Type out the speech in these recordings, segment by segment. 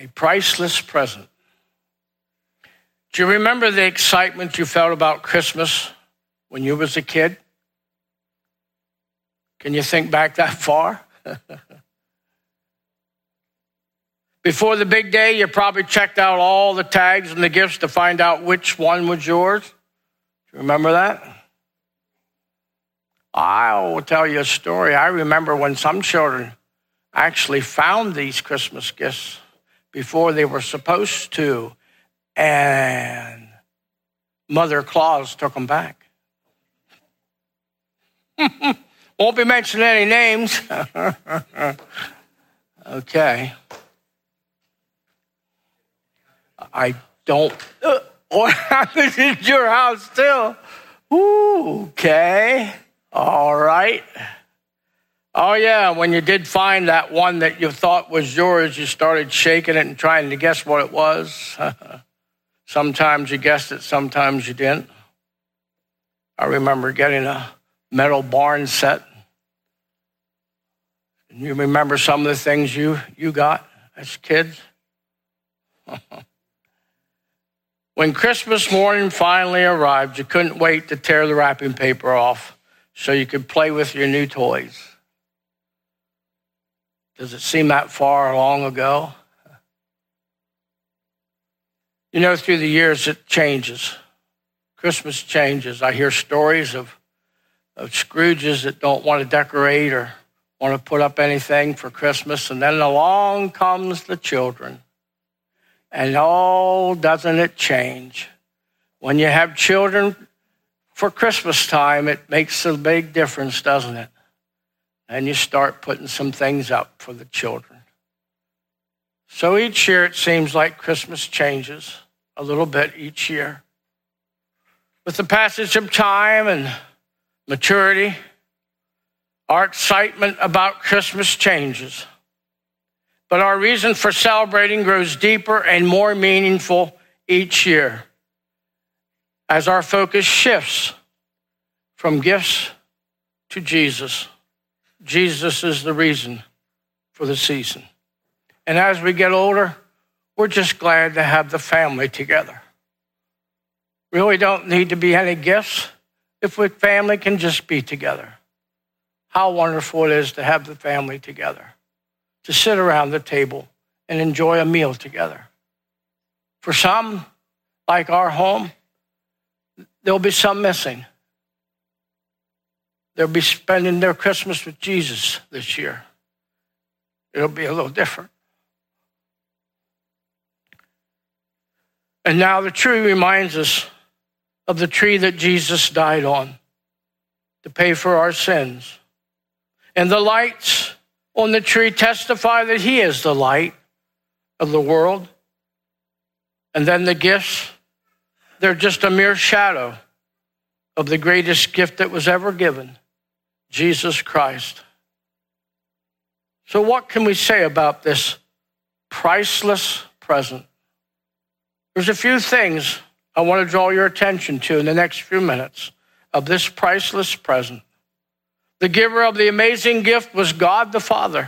A priceless present. Do you remember the excitement you felt about Christmas when you was a kid? Can you think back that far? Before the big day, you probably checked out all the tags and the gifts to find out which one was yours. Do you remember that? I will tell you a story. I remember when some children actually found these Christmas gifts before they were supposed to, and Mother Claus took them back. Won't be mentioning any names. Okay. I don't. What happened in your house still? Ooh, okay. All right. Oh, yeah, when you did find that one that you thought was yours, you started shaking it and trying to guess what it was. Sometimes you guessed it, sometimes you didn't. I remember getting a metal barn set. You remember some of the things you got as kids? When Christmas morning finally arrived, you couldn't wait to tear the wrapping paper off so you could play with your new toys. Does it seem that far long ago? You know, through the years, it changes. Christmas changes. I hear stories of Scrooges that don't want to decorate or want to put up anything for Christmas, and then along comes the children. And oh, doesn't it change? When you have children for Christmas time, it makes a big difference, doesn't it? And you start putting some things up for the children. So each year it seems like Christmas changes a little bit each year. With the passage of time and maturity, our excitement about Christmas changes. But our reason for celebrating grows deeper and more meaningful each year as our focus shifts from gifts to Jesus. Jesus is the reason for the season. And as we get older, we're just glad to have the family together. Really don't need to be any gifts if we family can just be together. How wonderful it is to have the family together, to sit around the table and enjoy a meal together. For some, like our home, there'll be some missing. They'll be spending their Christmas with Jesus this year. It'll be a little different. And now the tree reminds us of the tree that Jesus died on to pay for our sins. And the lights on the tree testify that he is the light of the world. And then the gifts, they're just a mere shadow of the greatest gift that was ever given, Jesus Christ. So what can we say about this priceless present? There's a few things I want to draw your attention to in the next few minutes of this priceless present. The giver of the amazing gift was God the Father.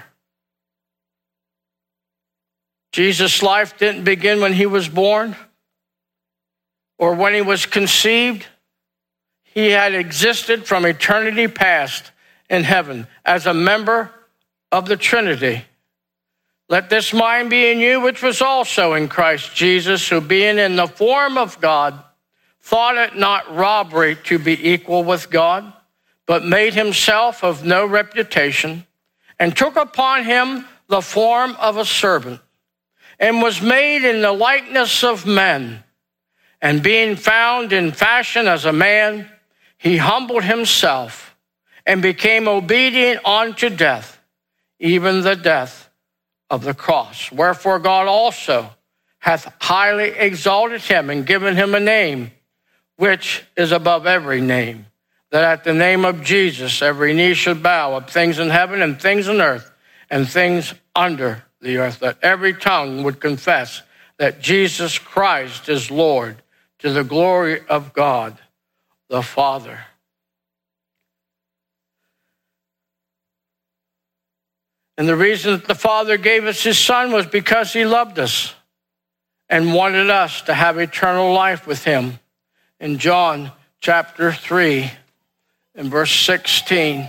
Jesus' life didn't begin when he was born or when he was conceived. He had existed from eternity past in heaven as a member of the Trinity. Let this mind be in you, which was also in Christ Jesus, who being in the form of God, thought it not robbery to be equal with God, but made himself of no reputation, and took upon him the form of a servant, and was made in the likeness of men. And being found in fashion as a man, he humbled himself and became obedient unto death, even the death of the cross. Wherefore God also hath highly exalted him and given him a name which is above every name, that at the name of Jesus every knee should bow, of things in heaven and things in earth and things under the earth, that every tongue would confess that Jesus Christ is Lord, to the glory of God the Father. And the reason that the Father gave us his Son was because he loved us and wanted us to have eternal life with him. In John chapter 3 and verse 16,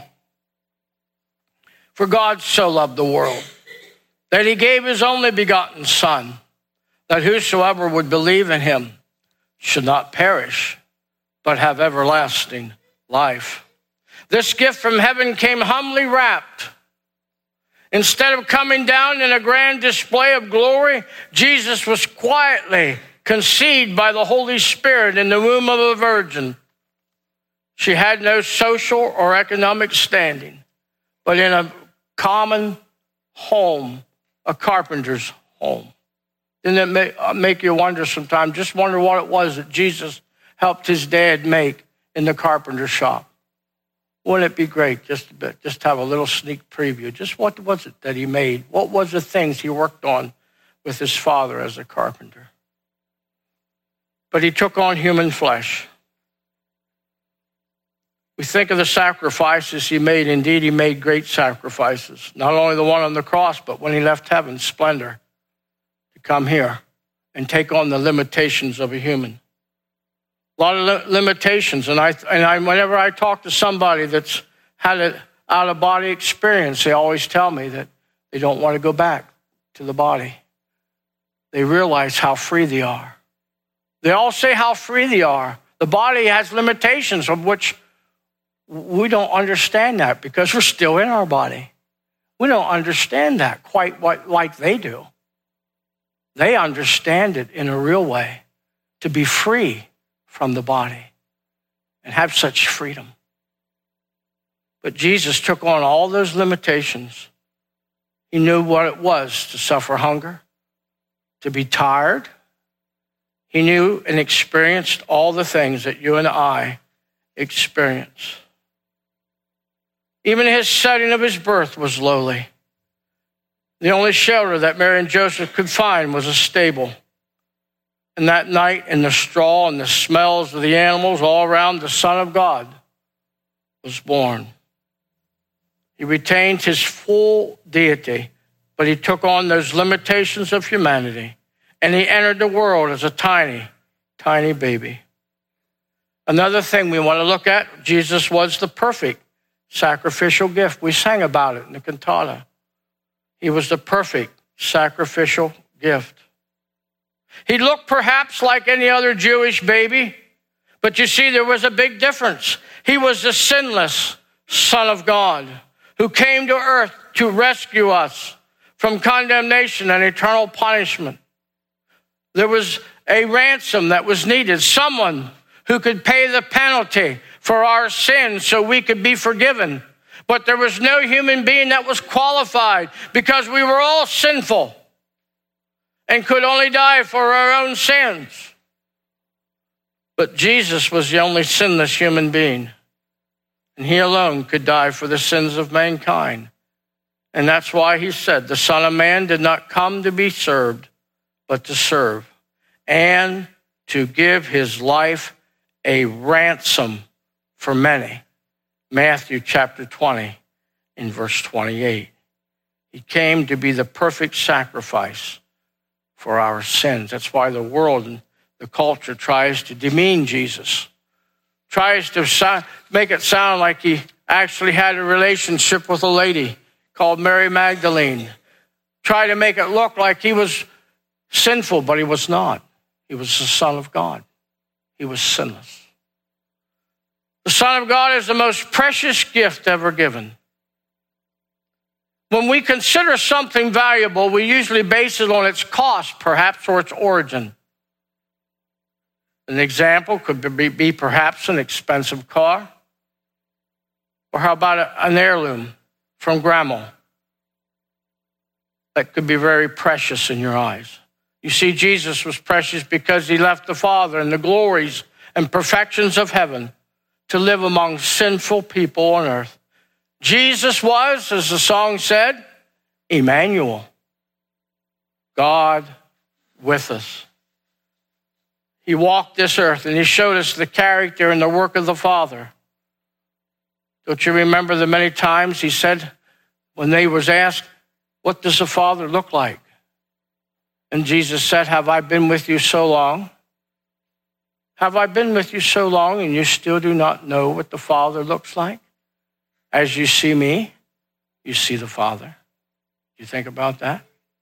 for God so loved the world that he gave his only begotten Son, that whosoever would believe in him should not perish, but have everlasting life. This gift from heaven came humbly wrapped. Instead of coming down in a grand display of glory, Jesus was quietly conceived by the Holy Spirit in the womb of a virgin. She had no social or economic standing, but in a common home, a carpenter's home. Didn't it make you wonder sometimes? Just wonder what it was that Jesus helped his dad make in the carpenter shop. Wouldn't it be great just to have a little sneak preview? Just what was it that he made? What was the things he worked on with his father as a carpenter? But he took on human flesh. We think of the sacrifices he made. Indeed, he made great sacrifices. Not only the one on the cross, but when he left heaven's splendor to come here and take on the limitations of a human. A lot of limitations, and whenever I talk to somebody that's had an out-of-body experience, they always tell me that they don't want to go back to the body. They realize how free they are. They all say how free they are. The body has limitations of which we don't understand that because we're still in our body. We don't understand that quite like they do. They understand it in a real way, to be free from the body and have such freedom. But Jesus took on all those limitations. He knew what it was to suffer hunger, to be tired. He knew and experienced all the things that you and I experience. Even his setting of his birth was lowly. The only shelter that Mary and Joseph could find was a stable. And that night, in the straw and the smells of the animals all around, the Son of God was born. He retained his full deity, but he took on those limitations of humanity, and he entered the world as a tiny, tiny baby. Another thing we want to look at, Jesus was the perfect sacrificial gift. We sang about it in the cantata. He was the perfect sacrificial gift. He looked perhaps like any other Jewish baby, but you see, there was a big difference. He was the sinless Son of God who came to earth to rescue us from condemnation and eternal punishment. There was a ransom that was needed, someone who could pay the penalty for our sins so we could be forgiven. But there was no human being that was qualified because we were all sinful and could only die for our own sins. But Jesus was the only sinless human being, and he alone could die for the sins of mankind. And that's why he said, the Son of Man did not come to be served, but to serve, and to give his life a ransom for many. Matthew chapter 20 in verse 28. He came to be the perfect sacrifice for our sins. That's why the world and the culture tries to demean Jesus, tries to make it sound like he actually had a relationship with a lady called Mary Magdalene. Try to make it look like he was sinful, but he was not. He was the Son of God. He was sinless. The Son of God is the most precious gift ever given. When we consider something valuable, we usually base it on its cost, perhaps, or its origin. An example could be perhaps an expensive car, or how about an heirloom from grandma that could be very precious in your eyes. You see, Jesus was precious because he left the Father and the glories and perfections of heaven to live among sinful people on earth. Jesus was, as the song said, Emmanuel, God with us. He walked this earth and he showed us the character and the work of the Father. Don't you remember the many times he said, when they was asked, What does the Father look like? And Jesus said, have I been with you so long? Have I been with you so long and you still do not know what the Father looks like? As you see me, you see the Father. You think about that?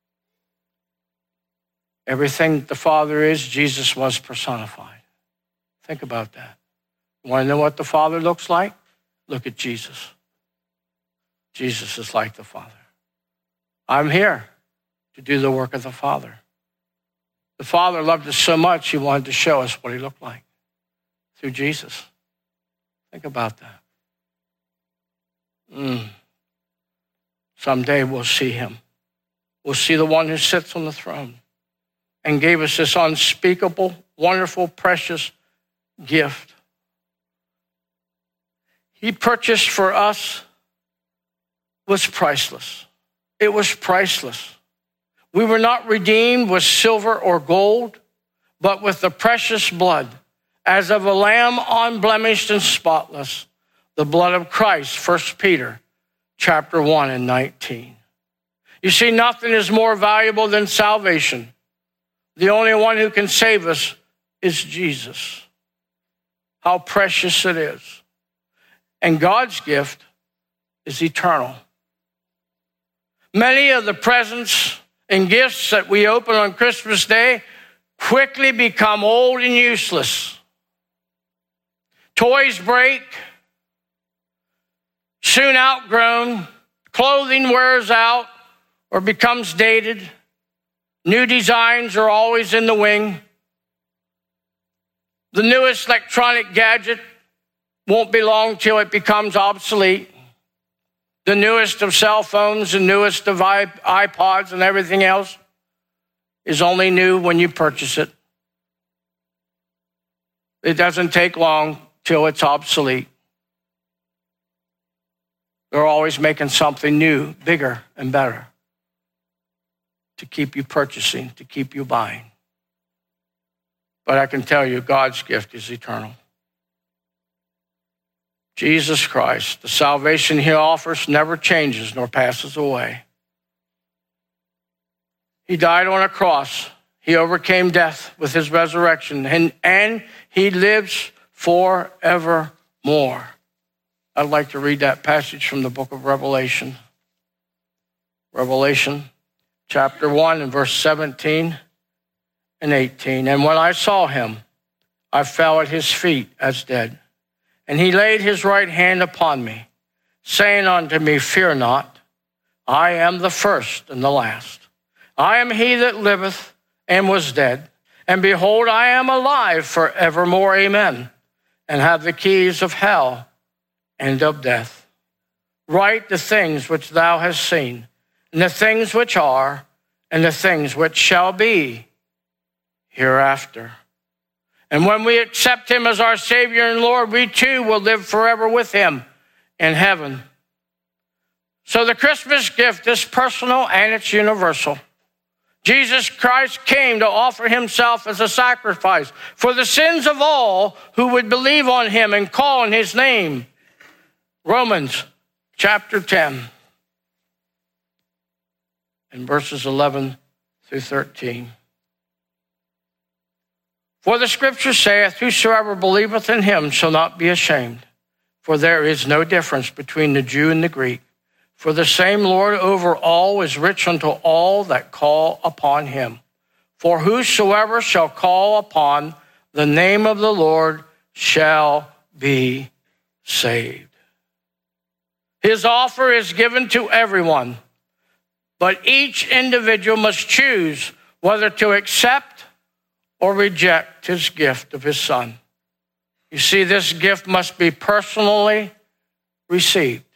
Everything the Father is, Jesus was personified. Think about that. You want to know what the Father looks like? Look at Jesus. Jesus is like the Father. I'm here to do the work of the Father. The Father loved us so much, he wanted to show us what he looked like through Jesus. Think about that. Someday we'll see him. We'll see the one who sits on the throne and gave us this unspeakable, wonderful, precious gift. He purchased for us was priceless. It was priceless. We were not redeemed with silver or gold, but with the precious blood, as of a lamb unblemished and spotless, the blood of Christ, 1 Peter chapter 1 and 19. You see, nothing is more valuable than salvation. The only one who can save us is Jesus. How precious it is. And God's gift is eternal. Many of the presents and gifts that we open on Christmas Day quickly become old and useless. Toys break, soon outgrown, clothing wears out or becomes dated. New designs are always in the wing. The newest electronic gadget won't be long till it becomes obsolete. The newest of cell phones, the newest of iPods and everything else is only new when you purchase it. It doesn't take long till it's obsolete. They're always making something new, bigger, and better to keep you purchasing, to keep you buying. But I can tell you, God's gift is eternal. Jesus Christ, the salvation he offers never changes nor passes away. He died on a cross. He overcame death with his resurrection, and he lives forevermore. I'd like to read that passage from the book of Revelation. Revelation chapter 1 and verse 17 and 18. And when I saw him, I fell at his feet as dead. And he laid his right hand upon me, saying unto me, fear not, I am the first and the last. I am he that liveth and was dead. And behold, I am alive forevermore, amen, and have the keys of hell and of death. Write the things which thou hast seen, and the things which are, and the things which shall be hereafter. And when we accept him as our Savior and Lord, we too will live forever with him in heaven. So the Christmas gift is personal and it's universal. Jesus Christ came to offer himself as a sacrifice for the sins of all who would believe on him and call on his name. Romans chapter 10 and verses 11 through 13. For the scripture saith, whosoever believeth in him shall not be ashamed. For there is no difference between the Jew and the Greek. For the same Lord over all is rich unto all that call upon him. For whosoever shall call upon the name of the Lord shall be saved. His offer is given to everyone, but each individual must choose whether to accept or reject his gift of his son. You see, this gift must be personally received.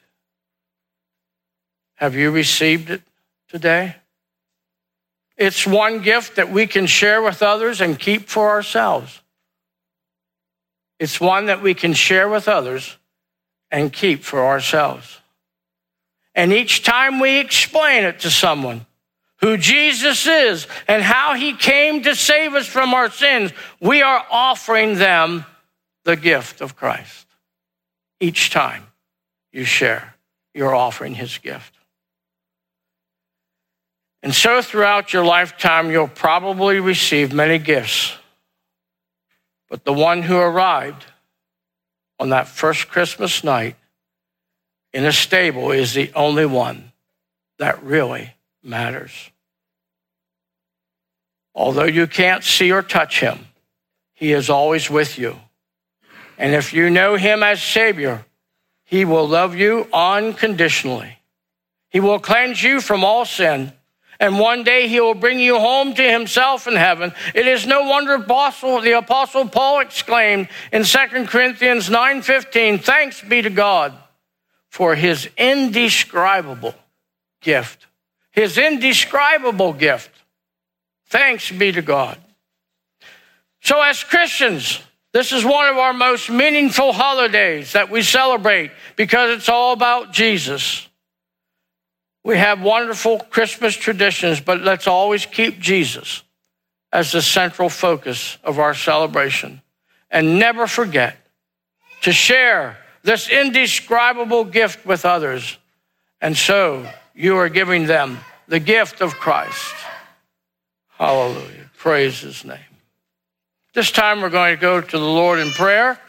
Have you received it today? It's one gift that we can share with others and keep for ourselves. It's one that we can share with others and keep for ourselves. And each time we explain it to someone, who Jesus is and how he came to save us from our sins, we are offering them the gift of Christ. Each time you share, you're offering his gift. And so throughout your lifetime, you'll probably receive many gifts. But the one who arrived on that first Christmas night in a stable is the only one that really matters. Although you can't see or touch him, he is always with you. And if you know him as Savior, he will love you unconditionally. He will cleanse you from all sin. And one day he will bring you home to himself in heaven. It is no wonder the Apostle Paul exclaimed in 2 Corinthians 9:15, "Thanks be to God for his indescribable gift." His indescribable gift. Thanks be to God. So as Christians, this is one of our most meaningful holidays that we celebrate because it's all about Jesus. We have wonderful Christmas traditions, but let's always keep Jesus as the central focus of our celebration. And never forget to share this indescribable gift with others. And so you are giving them the gift of Christ. Hallelujah. Praise his name. This time we're going to go to the Lord in prayer.